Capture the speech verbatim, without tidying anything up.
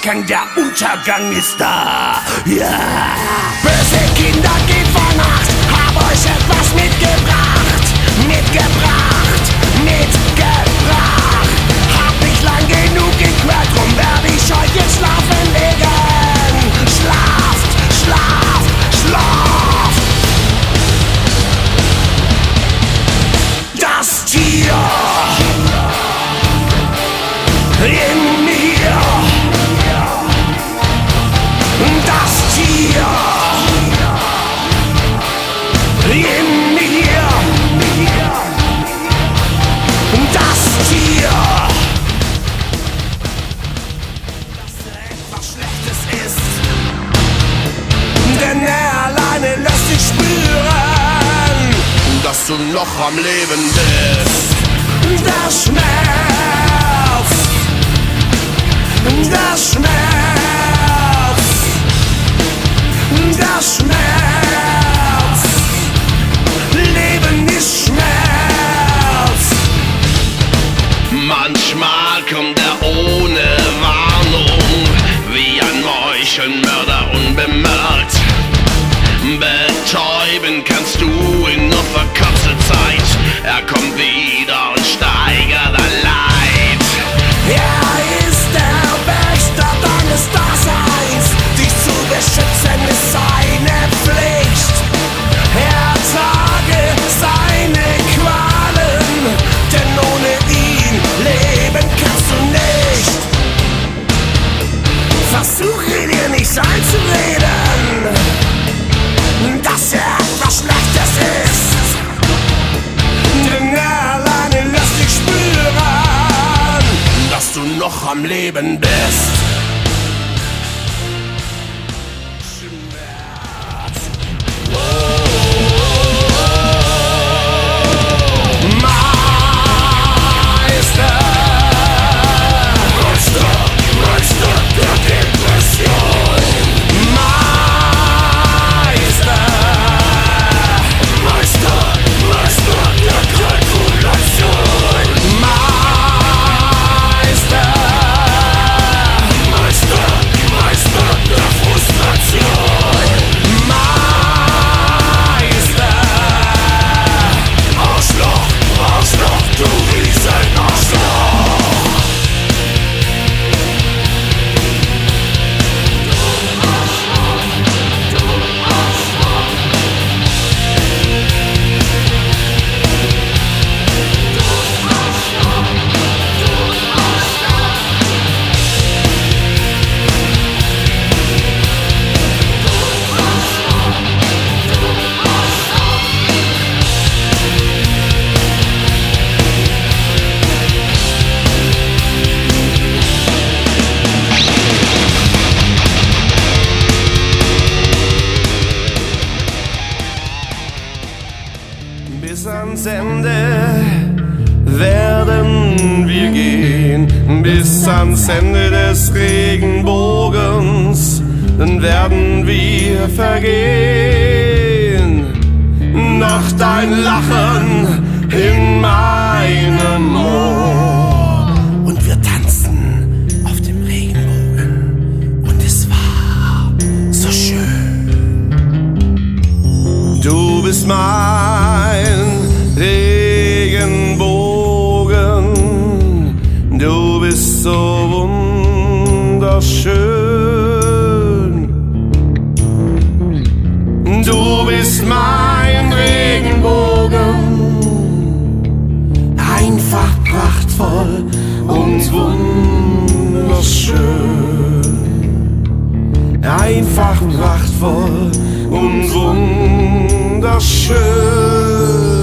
merken, der Untergang ist da. Ja. Böse Kinder, geht vor Nacht, hab euch etwas mitgebracht, mitgebracht, mitgebracht. Hab nicht lang genug gequält, drum werde ich euch jetzt schlafen legen. Schlaft, schlaft, schlaft. Das Tier in mir, das Tier in mir, das Tier, das etwas Schlechtes ist, denn er alleine lässt dich spüren, dass du noch am Leben bist. Das Schmerz, das Schmerz, das Schmerz, Leben ist Schmerz. Manchmal kommt er ohne Warnung, wie ein Meuchelmörder unbemerkt. Betäuben kannst du ihn nur für kurze Zeit, er kommt wieder und steigert dein Leid. Er ist der Wächter deines Daseins, dich zu beschützen ist seine Pflicht. Er trage seine Qualen, denn ohne ihn leben kannst du nicht. Versuche dir nicht einzureden, dass er etwas Schlechtes ist, denn er alleine lässt dich spüren, dass du noch am Leben bist. Bis ans Ende werden wir gehen, bis ans Ende des Regenbogens, dann werden wir vergehen. Noch dein Lachen in meinem Ohr und wir tanzen auf dem Regenbogen und es war so schön. Du bist mein Regenbogen, du bist so wunderschön. Du bist mein Regenbogen, einfach prachtvoll und wunderschön. Einfach prachtvoll und wunderschön.